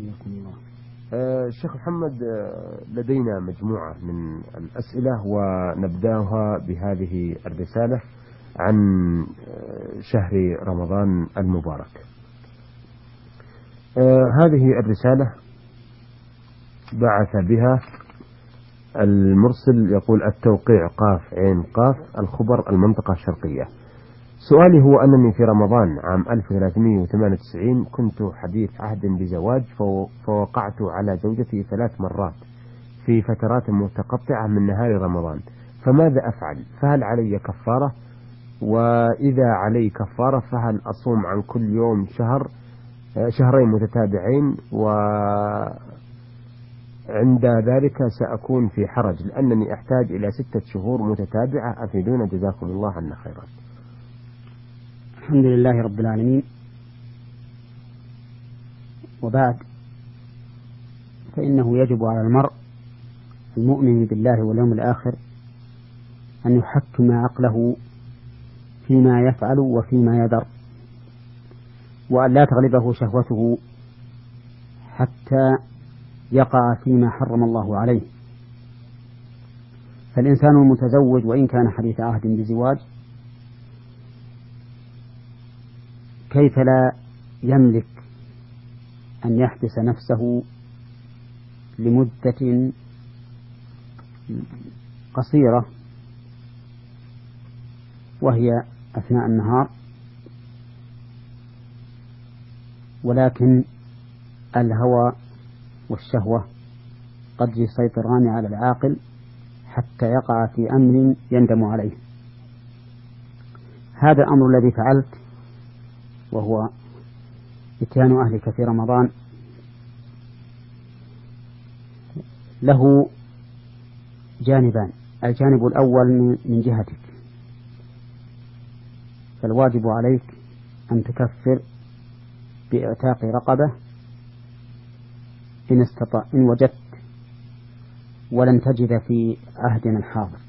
الشيخ محمد، لدينا مجموعة من الأسئلة ونبدأها بهذه الرسالة عن شهر رمضان المبارك. هذه الرسالة بعث بها المرسل يقول: التوقيع قاف عين قاف، الخبر، المنطقة الشرقية. سؤالي هو أنني في رمضان عام 1398 كنت حديث عهد بزواج، فوقعت على زوجتي 3 مرات في فترات متقطعة من نهار رمضان، فماذا أفعل؟ فهل علي كفارة؟ وإذا علي كفارة فهل أصوم عن كل يوم شهرين متتابعين؟ وعند ذلك سأكون في حرج لأنني أحتاج إلى 6 شهور متتابعة، أفيدونا جزاكم الله عنا خيرا. الحمد لله رب العالمين، وبعد، فإنه يجب على المرء المؤمن بالله واليوم الآخر أن يحكم عقله فيما يفعل وفيما يذر، وأن لا تغلبه شهوته حتى يقع فيما حرم الله عليه. فالإنسان المتزوج وإن كان حديث عهد بزواج كيف لا يملك أن يحبس نفسه لمدة قصيرة وهي أثناء النهار، ولكن الهوى والشهوة قد يسيطران على العاقل حتى يقع في أمر يندم عليه. هذا الأمر الذي فعلت وهو إتيان أهلك في رمضان له جانبان: الجانب الأول من جهتك، فالواجب عليك أن تكفر بإعتاق رقبة إن وجدت ولن تجد في عهدنا الحاضر،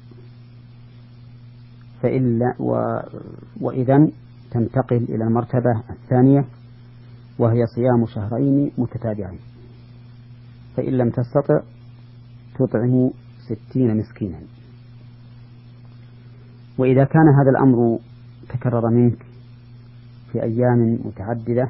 وإذن تنتقل إلى المرتبة الثانية وهي صيام شهرين متتابعين، فإن لم تستطع تطعم 60 مسكينا. وإذا كان هذا الأمر تكرر منك في أيام متعددة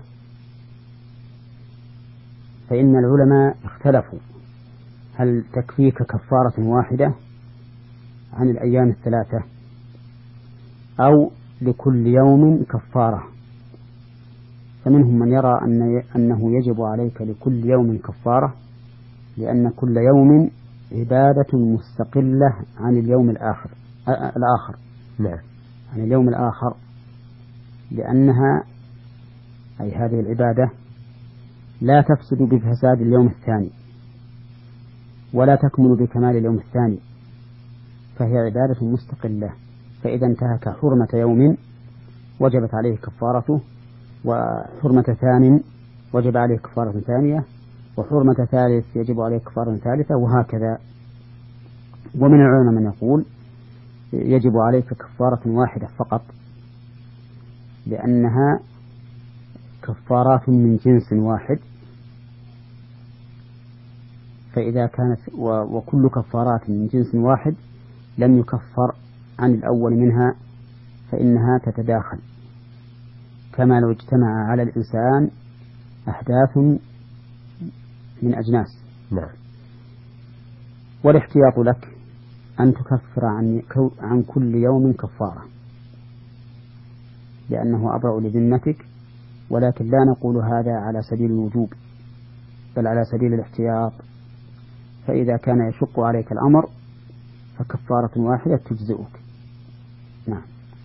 فإن العلماء اختلفوا هل تكفيك كفارة واحدة عن الأيام 3 أو لكل يوم كفارة. فمنهم من يرى أنه يجب عليك لكل يوم كفارة، لأن كل يوم عبادة مستقلة عن اليوم الآخر. نعم، عن اليوم الآخر، لأنها أي هذه العبادة لا تفسد بفساد اليوم الثاني ولا تكمل بكمال اليوم الثاني، فهي عبادة مستقلة. فإذا انتهك حرمة يوم وجبت عليه كفارته، وحرمة ثانٍ وجب عليه كفارة ثانية، وحرمة ثالث يجب عليه كفارة ثالثة، وهكذا. ومن العلماء من يقول يجب عليك كفارة واحدة فقط، لأنها كفارات من جنس واحد، فإذا كانت وكل كفارات من جنس واحد لم يكفر عن الأول منها فإنها تتداخل، كما لو اجتمع على الإنسان أحداث من أجناس. نعم. والاحتياط لك أن تكفر عن كل يوم كفارة، لأنه أبرأ لذمتك، ولكن لا نقول هذا على سبيل الوجوب بل على سبيل الاحتياط. فإذا كان يشق عليك الأمر فكفارة واحدة تجزئك. نعم.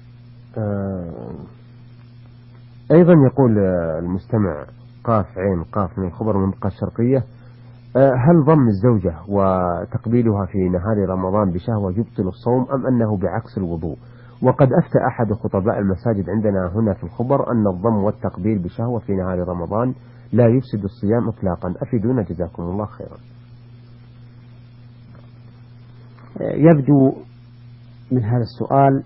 أيضا يقول المستمع قاف عين قاف من خبر المنطقة الشرقية: هل ضم الزوجة وتقبيلها في نهار رمضان بشهوة يبطل الصوم أم أنه بعكس الوضوء؟ وقد أفتى أحد خطباء المساجد عندنا هنا في الخبر أن الضم والتقبيل بشهوة في نهار رمضان لا يفسد الصيام إطلاقا، أفيدونا جزاكم الله خيرا. يبدو من هذا السؤال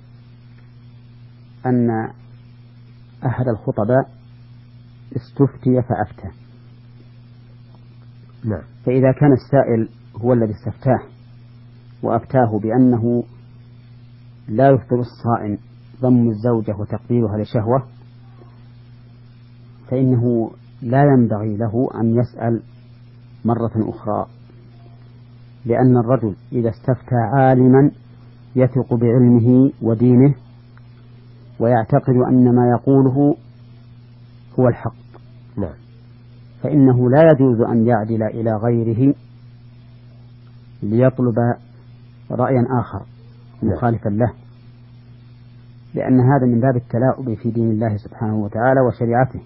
أن أحد الخطباء استفتي فأفتى، نعم. فإذا كان السائل هو الذي استفتاه وأفتاه بأنه لا يفطر الصائم ضم الزوجة وتقبيلها لشهوة، فإنه لا ينبغي له أن يسأل مرة أخرى، لأن الرجل إذا استفتى عالما يثق بعلمه ودينه ويعتقد أن ما يقوله هو الحق، نعم. فإنه لا يجوز أن يعدل إلى غيره ليطلب رأيا آخر مخالفا له، لأن هذا من باب التلاعب في دين الله سبحانه وتعالى وشريعته.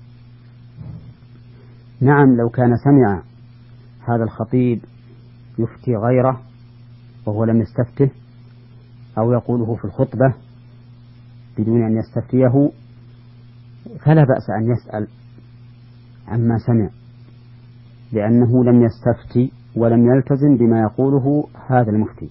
نعم، لو كان سمع هذا الخطيب يفتي غيره وهو لم يستفته أو يقوله في الخطبة بدون أن يستفتيه فلا بأس أن يسأل عما سمع، لأنه لم يستفتي ولم يلتزم بما يقوله هذا المفتي.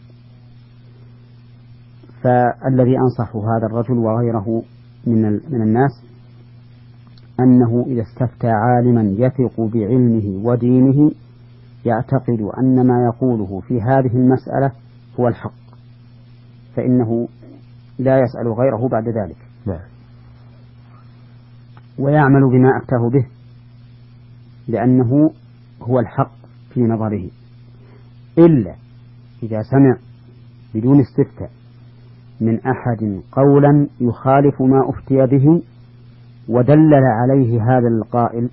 فالذي أنصح هذا الرجل وغيره من الناس أنه إذا استفتى عالما يثق بعلمه ودينه يعتقد أن ما يقوله في هذه المسألة هو الحق، فإنه لا يسأل غيره بعد ذلك. نعم. ويعمل بما أفتاه به، لأنه هو الحق في نظره، إلا إذا سمع بدون استفتاء من أحد قولا يخالف ما أفتي به ودلل عليه هذا القائل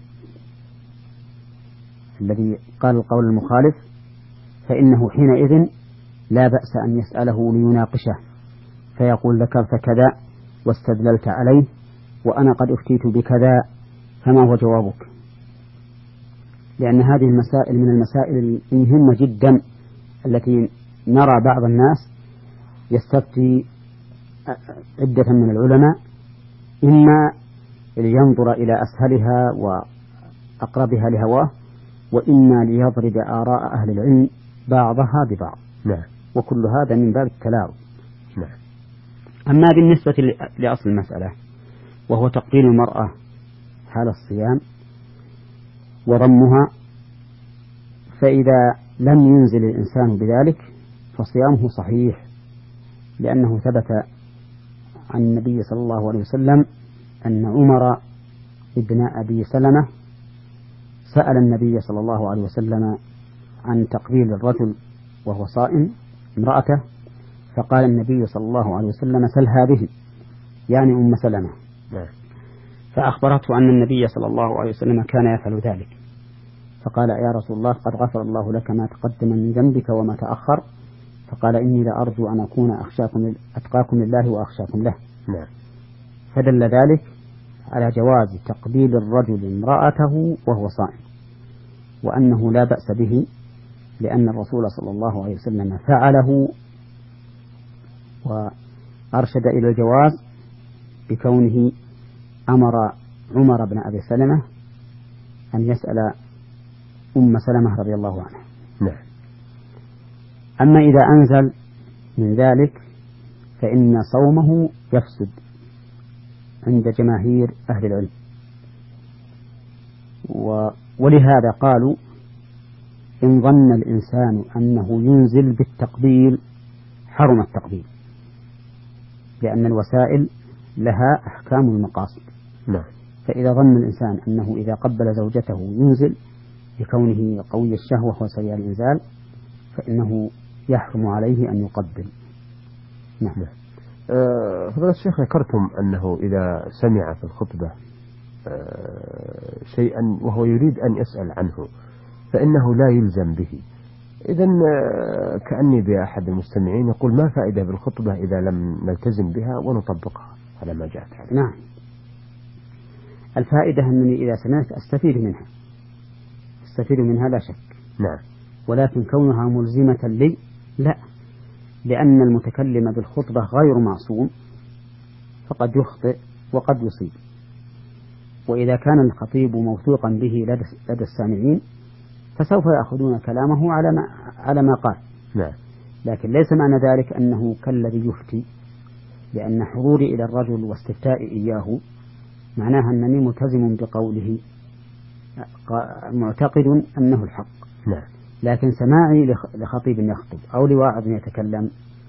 الذي قال القول المخالف، فإنه حينئذ لا بأس أن يسأله ليناقشه، فيقول ذكرت كذا واستدللت عليه وأنا قد أفتيت بكذا، فما هو جوابك؟ لأن هذه المسائل من المسائل المهمة جدا التي نرى بعض الناس يستفتي عدة من العلماء إما لينظر إلى أسهلها وأقربها لهواه، وإما ليضرب آراء أهل العلم بعضها ببعض. نعم. وكل هذا من باب التلاعب. نعم. أما بالنسبة لأصل المسألة وهو تقبيل المرأة حال الصيام وضمها، فإذا لم ينزل الإنسان بذلك فصيامه صحيح، لأنه ثبت عن النبي صلى الله عليه وسلم أن عمر ابن أبي سلمة سأل النبي صلى الله عليه وسلم عن تقبيل الرجل وهو صائم امرأته، فقال النبي صلى الله عليه وسلم سلها به، يعني أم سلمة. فأخبرته أن النبي صلى الله عليه وسلم كان يفعل ذلك، فقال يا رسول الله قد غفر الله لك ما تقدم من ذنبك وما تأخر، فقال إني لأرجو أن أكون أتقاكم لله وأخشاكم له. فدل ذلك على جواز تقبيل الرجل امرأته وهو صائم، وأنه لا بأس به، لأن الرسول صلى الله عليه وسلم فعله وأرشد إلى الجواز بكونه أمر عمر بن أبي سلمة أن يسأل أم سلمة رضي الله عنها. نعم. أما إذا أنزل من ذلك فإن صومه يفسد عند جماهير أهل العلم، ولهذا قالوا إن ظن الإنسان أنه ينزل بالتقبيل حرم التقبيل، لأن الوسائل لها أحكام المقاصد. نعم. فإذا ظن الإنسان أنه إذا قبل زوجته ينزل لكونه قوي الشهوة وسريع الإنزال فإنه يحرم عليه أن يقبل. نعم. فضيلة الشيخ ذكرتم أنه إذا سمع في الخطبة شيئا وهو يريد أن يسأل عنه فإنه لا يلزم به. إذن كأني بأحد المستمعين يقول ما فائدة بالخطبة إذا لم نلتزم بها ونطبقها على ما جاءت عليه؟ نعم، الفائدة أنني إذا سمعت أستفيد منها لا شك. نعم. ولكن كونها ملزمة لي لا، لأن المتكلم بالخطبة غير معصوم، فقد يخطئ وقد يصيب، وإذا كان الخطيب موثوقا به لدى السامعين فسوف يأخذون كلامه على ما قال. نعم. لكن ليس معنى ذلك أنه كالذي يفتي، لأن حضوري إلى الرجل واستفتائي إياه معناها أنني ملتزم بقوله معتقد أنه الحق. نعم. لكن سماعي لخطيب يخطب أو لواعظ يتكلم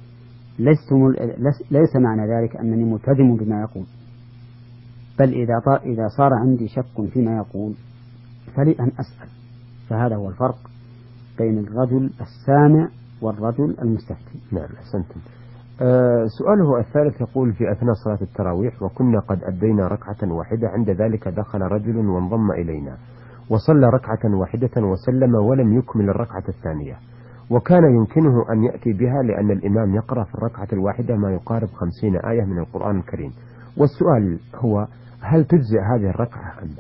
ليس معنى ذلك أنني ملتزم بما يقول، بل إذا صار عندي شك فيما يقول فلي أن أسأل. فهذا هو الفرق بين الرجل السامع والرجل المستفتي. نعم، أحسنتم. سؤاله الثالث يقول: في أثناء صلاة التراويح وكنا قد أدينا ركعة واحدة، عند ذلك دخل رجل وانضم إلينا وصلى ركعة واحدة وسلم ولم يكمل الركعة الثانية، وكان يمكنه أن يأتي بها لأن الإمام يقرأ في الركعة الواحدة ما يقارب 50 آية من القرآن الكريم. والسؤال هو: هل تجزئ هذه الركعة أم لا؟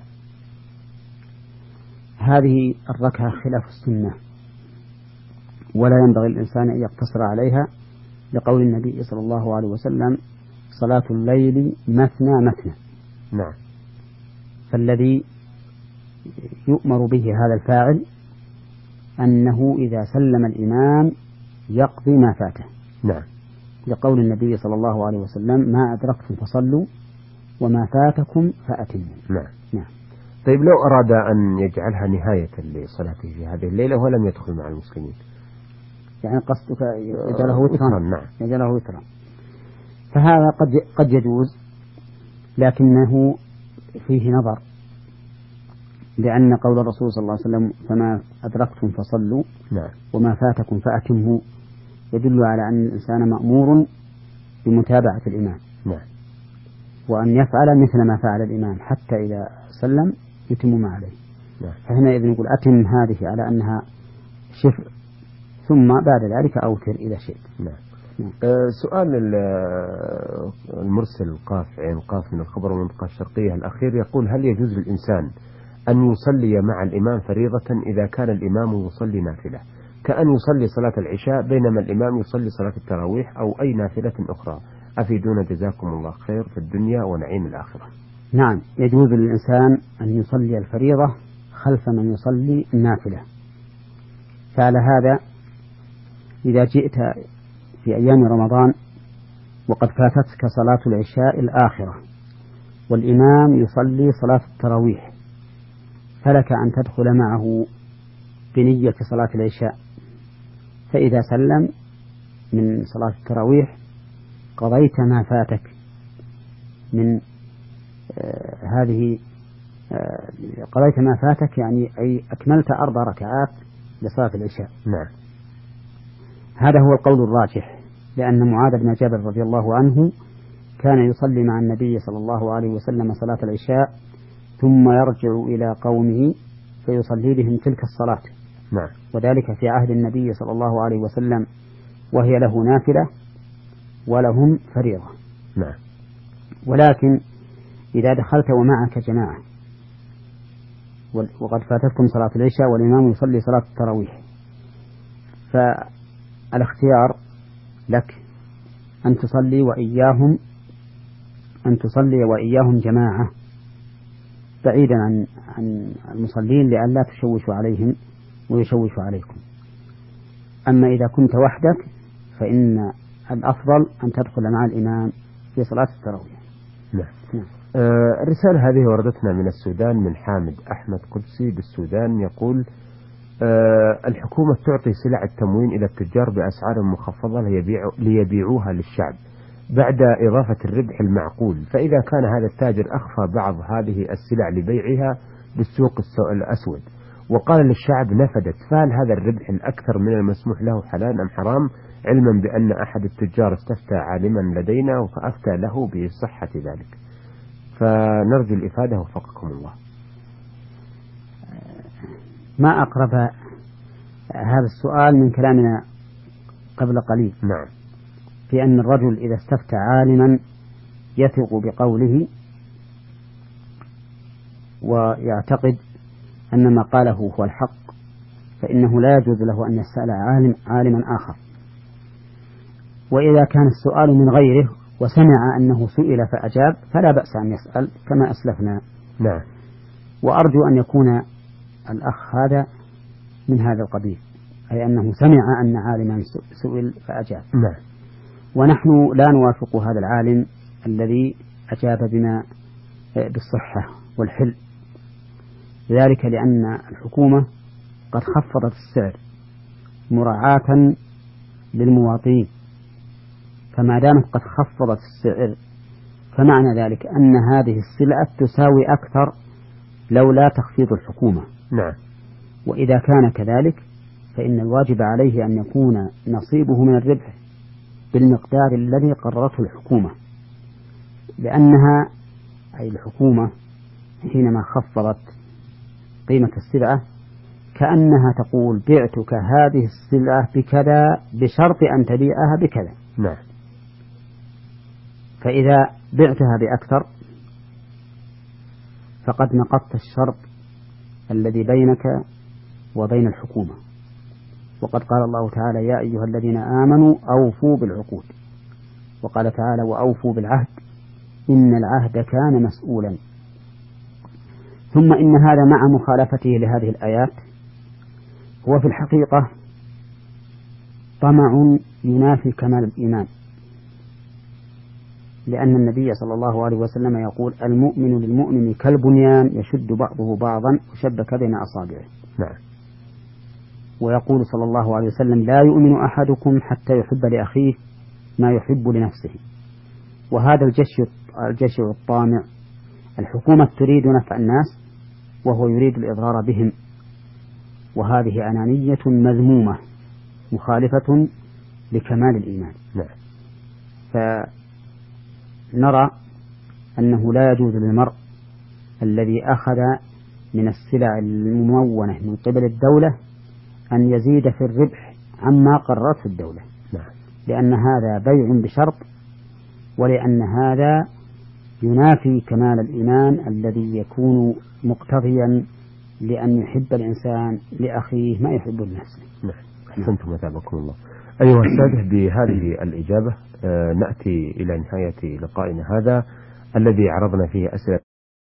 هذه الركعة خلاف السنة، ولا ينبغي الإنسان أن يقتصر عليها، لقول النبي صلى الله عليه وسلم: صلاة الليل مثنى مثنى. نعم. فالذي يؤمر به هذا الفاعل أنه إذا سلم الإمام يقضي ما فاته. نعم. لقول النبي صلى الله عليه وسلم: ما أدركتم فصلوا وما فاتكم فأتموا. نعم. نعم. طيب، لو أراد أن يجعلها نهاية لصلاته في هذه الليلة ولم يدخل مع المسلمين، يعني قصدك يجعله وترا؟ نعم. يجعله وترا، فهذا قد يجوز، لكنه فيه نظر، لأن قول الرسول صلى الله عليه وسلم: فما أدركتم فصلوا نعم. وما فاتكم فأتموا، يدل على أن الإنسان مأمور بمتابعة الإمام. نعم. وأن يفعل مثل ما فعل الإمام حتى إذا سلم يتم ما عليه. نعم. فهنا نقول أتم هذه على أنها شفر، ثم بعد ذلك أوتر إذا شئت. نعم. سؤال المرسل قاف عين قاف من الخبر والمنطقة الشرقية الأخير يقول: هل يجوز للإنسان أن يصلي مع الإمام فريضة إذا كان الإمام يصلي نافلة، كأن يصلي صلاة العشاء بينما الإمام يصلي صلاة التراويح أو أي نافلة أخرى؟ أفيدونا جزاكم الله خير في الدنيا ونعيم الآخرة. نعم، يجوز للإنسان أن يصلي الفريضة خلف من يصلي النافلة. فعلى هذا إذا جئت في أيام رمضان وقد فاتتك صلاة العشاء الآخرة والإمام يصلي صلاة التراويح، فلك أن تدخل معه بنية صلاة العشاء، فإذا سلم من صلاة التراويح قضيت ما فاتك من قضيت ما فاتك، يعني أي أكملت 4 ركعات لصلاة العشاء. نعم. هذا هو القول الراجح، لأن معاذ بن جبل رضي الله عنه كان يصلي مع النبي صلى الله عليه وسلم صلاة العشاء ثم يرجع إلى قومه فيصلي بهم تلك الصلاة. نعم. وذلك في عهد النبي صلى الله عليه وسلم، وهي له نافلة ولهم فريضة. نعم. ولكن إذا دخلت ومعك جماعة وقد فاتتكم صلاة العشاء والإمام يصلي صلاة التراويح، فالاختيار لك أن تصلي وإياهم جماعة بعيدا عن المصلين لئلا تشوشوا عليهم ويشوشوا عليكم. أما إذا كنت وحدك فإن الأفضل أن تدخل مع الإمام في صلاة التراويح. نعم. الرسالة هذه وردتنا من السودان من حامد أحمد قدسي بالسودان، يقول: الحكومة تعطي سلع التموين إلى التجار بأسعار مخفضة ليبيعوها للشعب بعد إضافة الربح المعقول، فإذا كان هذا التاجر أخفى بعض هذه السلع لبيعها بالسوق الأسود وقال للشعب نفدت، فهل هذا الربح الأكثر من المسموح له حلال أم حرام، علما بأن أحد التجار استفتى عالما لدينا فأفتى له بصحة ذلك؟ فنرجو الإفادة وفقكم الله. ما أقرب هذا السؤال من كلامنا قبل قليل. نعم. في أن الرجل إذا استفتى عالما يثق بقوله ويعتقد أن ما قاله هو الحق، فإنه لا يجوز له أن يسأل عالما آخر. وإذا كان السؤال من غيره وسمع أنه سئل فأجاب فلا بأس أن يسأل كما أسلفنا. نعم. وأرجو أن يكون الأخ هذا من هذا القبيل، أي أنه سمع أن عالما سئل فأجاب. نعم. ونحن لا نوافق هذا العالم الذي أجاب بما بالصحة والحل، ذلك لأن الحكومة قد خفضت السعر مراعاة للمواطنين، فما دامت قد خفضت السعر فمعنى ذلك أن هذه السلعة تساوي أكثر لولا تخفيض الحكومة. نعم. وإذا كان كذلك فإن الواجب عليه أن يكون نصيبه من الربح بالمقدار الذي قررته الحكومة، لأنها أي الحكومة حينما خفضت قيمة السلعة كأنها تقول بعتك هذه السلعة بكذا بشرط أن تبيعها بكذا. نعم. فإذا بعتها بأكثر فقد نقضت الشرط الذي بينك وبين الحكومة. وقد قال الله تعالى يا أيها الذين آمنوا أوفوا بالعقود، وقال تعالى وأوفوا بالعهد إن العهد كان مسؤولا. ثم إن هذا مع مخالفته لهذه الآيات هو في الحقيقة طمع ينافي كمال الإيمان، لأن النبي صلى الله عليه وسلم يقول المؤمن للمؤمن كالبنيان يشد بعضه بعضا وشبك بين أصابعه. نعم. ويقول صلى الله عليه وسلم لا يؤمن أحدكم حتى يحب لأخيه ما يحب لنفسه. وهذا الجشع الطامع الحكومة تريد نفع الناس وهو يريد الإضرار بهم، وهذه أنانية مذمومة مخالفة لكمال الإيمان. نعم. فنرى أنه لا يجوز للمرء الذي أخذ من السلع الممونة من قبل الدولة أن يزيد في الربح عما قررته الدولة. نعم. لأن هذا بيع بشرط، ولأن هذا ينافي كمال الإيمان الذي يكون مقتضيا لأن يحب الإنسان لأخيه ما يحب لنفسه. نعم. أحسنتم وتابعكم الله. أيها السادة، بهذه الإجابة نأتي إلى نهاية لقائنا هذا الذي عرضنا فيه أسئلة